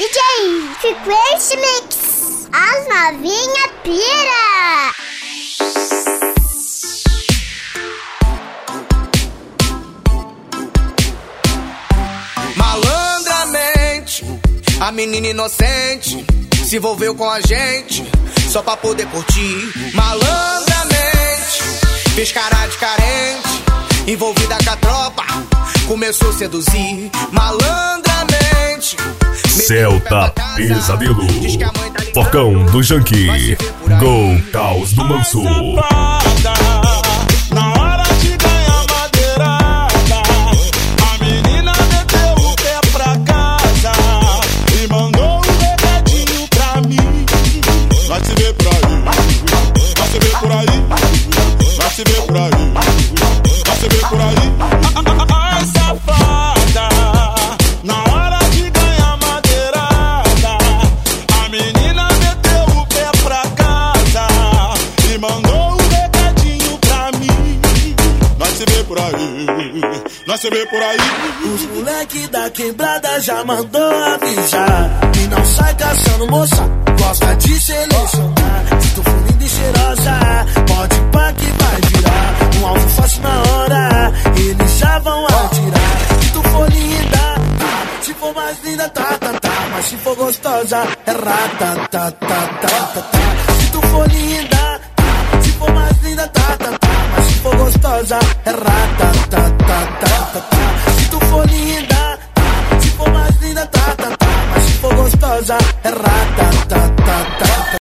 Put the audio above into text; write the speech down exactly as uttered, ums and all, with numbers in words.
J Frequency Mix, as novinha pira. Malandramente, a menina inocente se envolveu com a gente só pra poder curtir. Malandramente, fez cara de carente, envolvida com a tropa, começou a seduzir. Malandramente, Celta Pesadelo, Focão do Junkie, Gol Caos do Manso. Na hora de ganhar madeirada, a menina meteu o pé pra casa e mandou um recadinho pra mim. Vai se ver por aí, vai se ver por aí, vai se ver por aí, vai se ver por aí. Ai, safada, na hora de ganhar madeirada, a menina meteu o pé pra casa e mandou um recadinho pra mim. Nós se vê por aí, nós se vê por aí. Os moleque da quebrada já mandou avisar que não sai caçando moça, gosta de selecionar. Se tu for linda e cheirosa, pode pá que vai virar um alvo fácil na hora, eles já vão atirar. Se tu for linda, tá. Se for mais linda, tá, tá, tá. Mas se for gostosa, é rata, tá, tá, tá, tá, tá. Se tu for linda, tá. Se for mais linda, tá, tá, tá. Mas se for gostosa, é rata, tá, tá, tá, tá, tá. Se tu for linda, tá. Se for mais linda, tá, tá, tá. Mas se for gostosa, é rata, tá, tá, tá, tá.